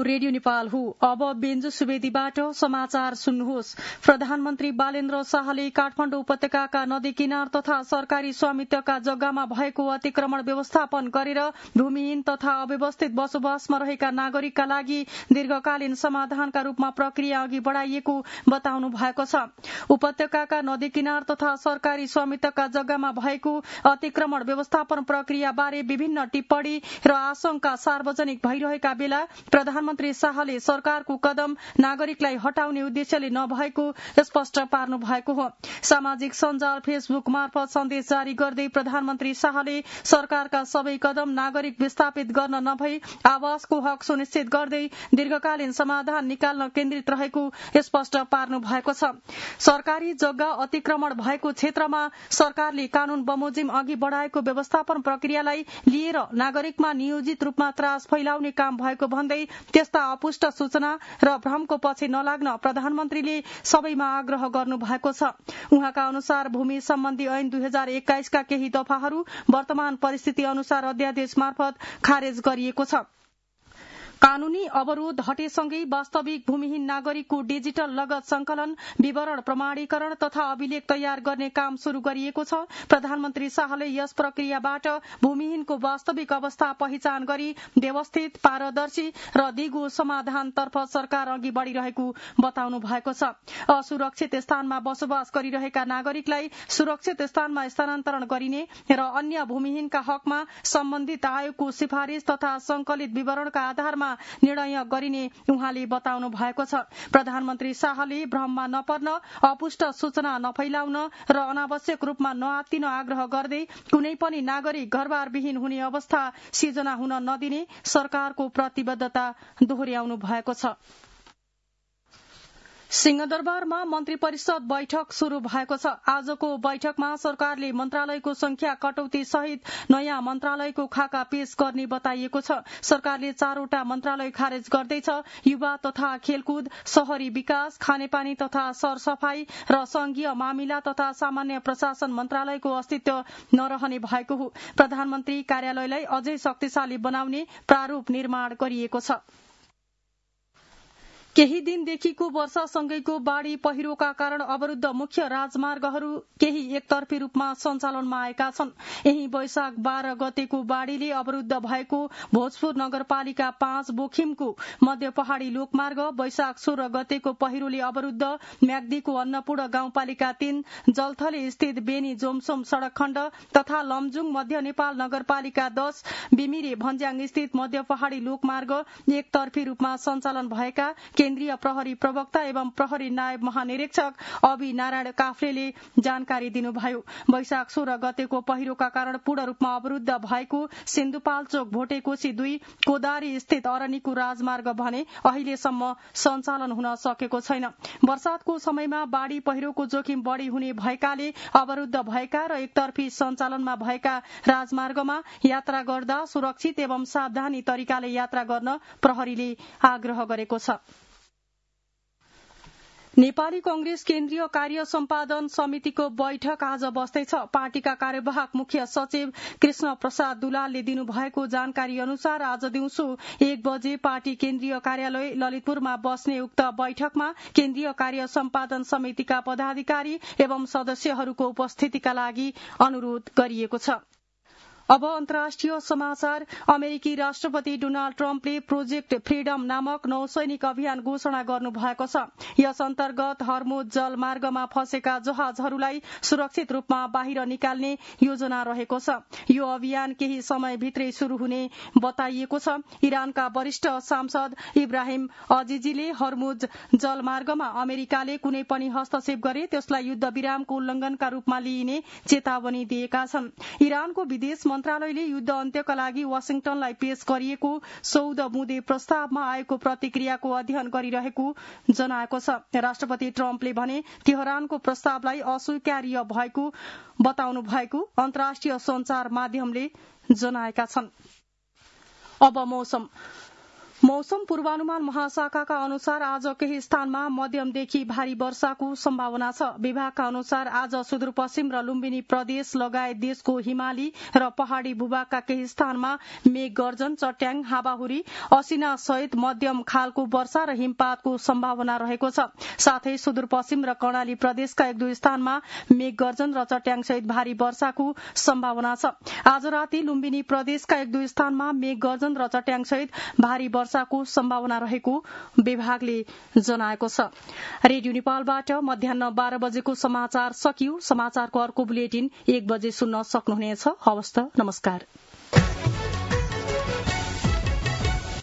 Radio Nepal हो। अब बेन्जु सुवेदीबाट समाचार सुन्नुहोस्। प्रधानमन्त्री बालेन्द्र शाहले काठमाडौँ उपत्यकाका नदी किनार तथा सरकारी स्वामित्वका जग्गामा भएको अतिक्रमण व्यवस्थापन गरेर भूमिहीन तथा अव्यवस्थित बसोबासमा रहेका नागरिकका लागि दीर्घकालीन समाधानका रूपमा प्रक्रिया अघि बढ़ाइएको बताउनु भएको छ। उपत्यकाका नदी किनार तथा सरकारी स्वामित्वका जग्गामा भएको अतिक्रमण व्यवस्थापन प्रक्रियाबारे विभिन्न टिप्पणी र आशंका सार्वजनिक भइरहेका बेला प्रधानमन्त्री शाहले सरकारको कदम नागरिकलाई हटाउने उद्देश्यले नभएको स्पष्ट पार्नु भएको हो। सामाजिक सञ्जाल फेसबुक मार्फत सन्देश जारी गर्दै प्रधानमन्त्री शाहले सरकारका सबै कदम नागरिक विस्थापित गर्न नभई आवासको हक सुनिश्चित गर्दै दीर्घकालीन समाधान निकाल्न केन्द्रित रहेको स्पष्ट पार्नु भएको छ। सरकारी जग्गा अतिक्रमण भएको क्षेत्रमा सरकारले कानून बमोजिम अघि बढ़ाएको व्यवस्थापन प्रक्रियालाई लिएर नागरिकमा नियोजित रूपमा त्रास फैलाउने काम भएको भन्दै त्यस्ता अपुष्ट सूचना र भ्रमको पछि नलाग्न प्रधानमन्त्रीले सबैमा आग्रह गर्नु भएको छ। उहाँका अनुसार भूमि सम्बन्धी ऐन 2021 का केही दफाहरू वर्तमान परिस्थिति अनुसार अध्यादेश मार्फत खारेज गरिएको छ। कानूनी अवरोध हटेसँगै वास्तविक भूमिहीन नागरिकको डिजिटल लगत संकलन, विवरण प्रमाणीकरण तथा अभिलेख तयार गर्ने काम शुरू गरिएको छ। प्रधानमन्त्री शाहले यस प्रक्रियाबाट भूमिहीनको वास्तविक अवस्था पहिचान गरी व्यवस्थित, पारदर्शी र दिगो समाधानतर्फ सरकार अघि बढ़िरहेको बताउनु भएको छ। असुरक्षित स्थानमा बसोबास गरिरहेका नागरिकलाई सुरक्षित स्थानमा स्थानान्तरण गरिने र अन्य भूमिहीनका हकमा सम्बन्धित आयोगको सिफारिश तथा संकलित विवरणका आधारमा निर्णय गरिने उहाँले बताउनु भएको छ। प्रधानमन्त्री शाहले भ्रममा नपर्न, अपुष्ट सूचना नफैलाउन र अनावश्यक रूपमा नआत्तिन आग्रह गर्दै कुनै पनि नागरिक घरबारविहीन हुने अवस्था सिर्जना हुन नदिने सरकारको प्रतिबद्धता दोहोर्याउनु भएको छ। सिंहदरबारमा मन्त्री परिषद बैठक शुरू भएको छ। आजको बैठकमा सरकारले मन्त्रालयको संख्या कटौती सहित नयाँ मन्त्रालयको खाका पेश गर्ने बताइएको छ। सरकारले 4वटा मन्त्रालय खारेज गर्दैछ। युवा तथा खेलकुद, शहरी विकास, खानेपानी तथा सरसफाई र संघीय मामिला तथा सामान्य प्रशासन मन्त्रालयको अस्तित्व नरहने भएको हो। प्रधानमन्त्री कार्यालयलाई अझै शक्तिशाली बनाउने प्रारूप निर्माण गरिएको छ। केही दिनदेखिको वर्षासँगैको बाढ़ी पहिरोका कारण अवरुद्ध मुख्य राजमार्गहरू केही एकतर्फी रूपमा सञ्चालनमा आएका छन्। यही वैशाख 12 गतेको बाढ़ीले अवरुद्ध भएको भोजपुर नगरपालिका 5 बोखिमको मध्य पहाड़ी लोकमार्ग, वैशाख 16 गतेको पहिरोले अवरुद्ध म्याग्दीको अन्नपूर्ण गाउँपालिका 3, जलथली स्थित बेनी जोमसोम सड़क खण्ड तथा लमजुङ मध्य नेपाल नगरपालिका 10, बिमिरे भन्ज्याङ स्थित मध्य पहाड़ी लोकमार्ग एकतर्फी रूपमा सञ्चालन भएका केन्द्रीय प्रहरी प्रवक्ता एवं प्रहरी नायब महानिरीक्षक अभि नारायण काफ्लेले जानकारी दिनुभयो। वैशाख 16 गतेको पहिरोका कारण पूर्ण रूपमा अवरुद्ध भएको सिन्धुपाल्चोक भोटेकोशी 2 कोदारी स्थित अरनीको राजमार्ग भने अहिलेसम्म सञ्चालन हुन सकेको छैन। वर्षातको समयमा बाढ़ी पहिरोको जोखिम बढ़ी हुने भएकाले अवरुद्ध भएका र एकतर्फी सञ्चालनमा भएका राजमार्गमा यात्रा गर्दा सुरक्षित एवं सावधानी तरिकाले यात्रा गर्न प्रहरीले आग्रह गरेको छ। नेपाली कांग्रेस केन्द्रीय कार्य सम्पादन समितिको बैठक आज बस्दैछ। पार्टीका कार्यवाहक मुख्य सचिव कृष्ण प्रसाद दुलालले दिनुभएको जानकारी अनुसार आज दिउँसो 1 बजे पार्टी केन्द्रीय कार्यालय ललितपुरमा बस्ने उक्त बैठकमा केन्द्रीय कार्य सम्पादन समितिका पदाधिकारी एवं सदस्यहरूको उपस्थितिका लागि अनुरोध गरिएको छ। अब अन्तर्राष्ट्रिय समाचार। अमेरिकी राष्ट्रपति डोनाल्ड ट्रम्पले प्रोजेक्ट फ्रीडम नामक नौसैनिक अभियान घोषणा गर्नु भएको छ। यस अन्तर्गत हर्मुज जलमार्गमा फँसेका जहाजहरूलाई सुरक्षित रूपमा बाहिर निकाल्ने योजना रहेको छ। यो अभियान केही समयभित्रै शुरू हुने बताइएको छ। इरानका वरिष्ठ सांसद इब्राहिम अजिजीले हर्मुज जलमार्गमा अमेरिकाले कुनै पनि हस्तक्षेप गरे त्यसलाई युद्ध विरामको उल्लंघनका रूपमा लिइने चेतावनी दिएका छन्। इरानको विदेश मन्त्रालयले युद्ध अन्त्यका लागि वाशिंटनलाई पेश गरिएको 14 बुँदे प्रस्तावमा आएको प्रतिक्रियाको अध्ययन गरिरहेको जनाएको छ। राष्ट्रपति ट्रम्पले भने तेहरानको प्रस्तावलाई अस्वीकार्य भएको बताउनु भएको अन्तर्राष्ट्रिय संचार माध्यमले जनाएका छन्। अब मौसम। मौसम पूर्वानुमान महाशाखाका अनुसार आज केही स्थानमा मध्यमदेखि भारी वर्षाको सम्भावना छ। विभागका अनुसार आज सुदूरपश्चिम र लुम्बिनी प्रदेश लगायत देशको हिमाली र पहाड़ी भूभागका केही स्थानमा मेघ गर्जन, चट्याङ, हावाहुरी, असिना सहित मध्यम खालको वर्षा र हिमपातको सम्भावना रहेको छ। साथै सुदूरपश्चिम र कर्णाली प्रदेशका एक दुई स्थानमा मेघ गर्जन र चट्याङ सहित भारी वर्षाको सम्भावना छ। आज राति लुम्बिनी प्रदेशका एक दुई स्थानमा मेघ गर्जन र चट्याङ सहित भारी वर्षाको सम्भावना रहेको विभागले जनाएको छ। रेडियो नेपालबाट मध्याह्न 12 बजेको समाचार सकियो। समाचारको अर्को बुलेटिन 1 बजे सुन्न सक्नुहुनेछ। हवस् त, नमस्कार।